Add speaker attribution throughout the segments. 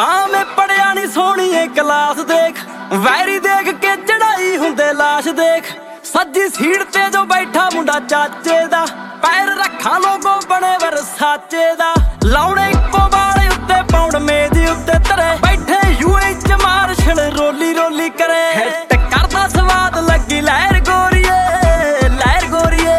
Speaker 1: ਭਾਵੇਂ ਪੜਿਆ ਨੀ ਸੋਹਣੀਏ ਕਲਾਸ ਦੇਖ, ਵੈਰੀ ਦੇਖ ਕੇ ਚੜਾਈ ਹੁੰਦੇ ਲਾਸ਼ ਦੇਖ। ਸੱਜੀ ਸੀਟ ਤੇ ਜੋ ਬੈਠਾ ਮੁੰਡਾ ਚਾਚੇ ਦਾ, ਪੈਰ ਰੱਖਾਂ ਲੋਗੋ ਬਣੇ ਵਰਸਾਚੇ ਦਾ। ਲਾਉਣੇ ਇੱਕੋ ਵਾਲੇ ਉੱਤੇ ਪਾਉਣ ਮੇਜ਼ ਉੱਤੇ ਧਰੇ, ਬੈਠੇ ਯੂਏ ਚ ਮਾਰਸ਼ਲ ਰੋਲੀ ਰੋਲੀ ਕਰੇ। ਹਿੱਟ ਕਰਦਾ ਸਵਾਦ ਲੱਗੀ ਲਹਿਰ ਗੋਰੀਏ, ਲਹਿਰ ਗੋਰੀਏ।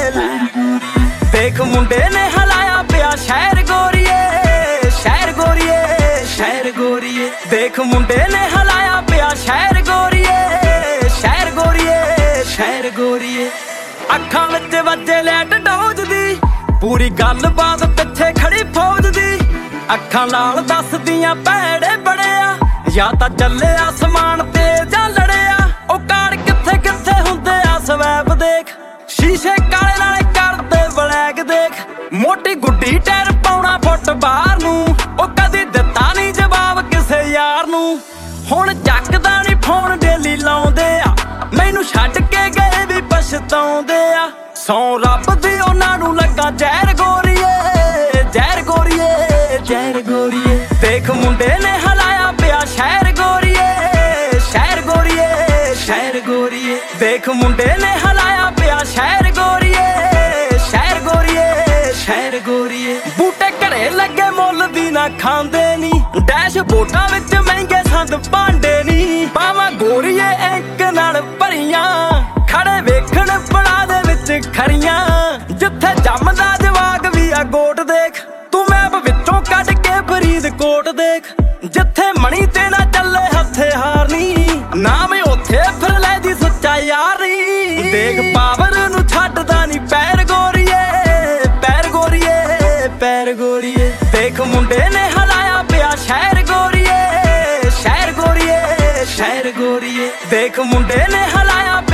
Speaker 1: ਦੇਖ ਮੁੰਡੇ ਨੇ ਹਲਾਇਆ ਪਿਆ ਸ਼ਹਿਰ ਗੋਰੀਏ, ਸ਼ਹਿਰ ਗੋਰੀਏ, ਸ਼ਹਿਰ ਗੋਰੀਏ। ਦੇਖ ਮੁੰਡੇ ਨੇ ਹਲਾਇਆ ਪਿਆ ਸ਼ਹਿਰ ਗੋਰੀਏ, ਸ਼ਹਿਰ ਗੋਰੀਏ, ਸ਼ਹਿਰ ਗੋਰੀਏ। ਅੱਖਾਂ ਵਿੱਚ ਵੱਜੇ ਲੈਟ ਡੋਜ਼ ਦੀ, ਪੂਰੀ ਗੱਲਬਾਤ ਪਿੱਛੇ ਖੜੀ ਫੌਜ ਦੀ। ਅੱਖਾਂ ਨਾਲ ਦੱਸਦੀਆਂ ਭੈੜੇ ਬੜਿਆ, ਜਾਂ ਤਾਂ ਚੱਲੇ ਆਸਮਾਨ ਤੇ ਜਾਂ ਲੜਿਆ। ਉਹ ਕਾਰ ਕਿੱਥੇ ਕਿੱਥੇ ਹੁੰਦੇ ਆ ਸਵੈਪ ਦੇਖ, ਸ਼ੀਸ਼ੇ ਕਾਲੇ ਨਾਲੇ ਕਰਦੇ ਬਲੈਕ ਦੇਖ। ਮੋਟੀ ਗੁੱਡੀ ਟਾਇਰ ਪਾਉਣਾ ਫੁੱਟ ਬਾਹਰ ਨੂੰ, ਉਹ ਕਦੀ ਦਿੱਤਾ ਨੀ ਜਵਾਬ ਕਿਸੇ ਯਾਰ ਨੂੰ। ਹੁਣ ਚੱਕਦਾ ਨੀ ਫੋਨ ਡੇਲੀ ਲਾਉਂਦੇ ਆ, ਮੈਨੂੰ ਛੱਡ ਕੇ ਗਏ ਵੀ ਪਛਤਾਉਂਦੇ ਆ। ਸੌ ਰੱਬ ਦੀ ਉਹਨਾਂ ਨੂੰ ਲੱਗਾ ਜ਼ਹਿਰ ਗੋਰੀਏ, ਜ਼ਹਿਰ ਗੋਰੀਏ, ਜ਼ਹਿਰ ਗੋਰੀਏ। ਦੇਖ ਮੁੰਡੇ ਨੇ ਹਲਾਇਆ ਪਿਆ ਸ਼ਹਿਰ ਗੋਰੀਏ, ਸ਼ਹਿਰ ਗੋਰੀਏ, ਸ਼ਹਿਰ ਗੋਰੀਏ। ਦੇਖ ਮੁੰਡੇ ਨੇ ਹਲਾਇਆ ਪਿਆ ਸ਼ਹਿਰ ਗੋਰੀਏ, ਸ਼ਹਿਰ ਗੋਰੀਏ, ਸ਼ਹਿਰ ਗੋਰੀਏ। ਬੂਟੇ ਘਰੇ ਲੱਗੇ ਮੁੱਲ ਦੀ ਨਾ ਖਾਂਦੇ ਨੀ, ਡੈਸ਼ ਬੋਟਾਂ ਵਿੱਚ ਮਹਿੰਗੇ ਸੰਦ ਭਾਂਡੇ ਨੀ। ਬਾਵਾਂ ਗੋਰੀਏ ਐਂਕ ਨਾਲ ਭਰੀਆਂ, ਖੜੇ ਵੇਖਣ ਬੜਾ ਦੇ ਵਿੱਚ ਖਰੀਆਂ। ਜਿੱਥੇ ਜੰਮਦਾ ਜਵਾਕ ਵੀ ਆ ਗੋਟ ਦੇਖ, ਤੂੰ ਮੈਪ ਵਿੱਚੋਂ ਕੱਢ ਕੇ ਫਰੀਦਕੋਟ ਦੇਖ। ਜਿੱਥੇ ਮਣੀ ਤੇ ਨਾ ਚੱਲੇ ਹੱਥੇ ਹਾਰ ਨੀ, ਨਾਮ ਉੱਥੇ ਫਿਰ ਲੈ ਦੀ ਸੱਚਾ ਯਾਰ ਨੀ। ਦੇਖ ਪਾਵਰ ਨੂੰ ਛੱਡਦਾ ਨੀ ਪੈਰ ਗੋਰੀਏ, ਪੈਰ ਗੋਰੀਏ, ਪੈਰ ਗੋਰੀਏ। ਦੇਖ ਮੁੰਡੇ ਨੇ ਹਲਾਇਆ ਪਿਆ ਸ਼ਹਿਰ ਗੋਰੀਏ, ਸ਼ਹਿਰ ਗੋਰੀਏ, ਸ਼ਹਿਰ ਗੋਰੀਏ। ਦੇਖ ਮੁੰਡੇ ਨੇ ਹਲਾਇਆ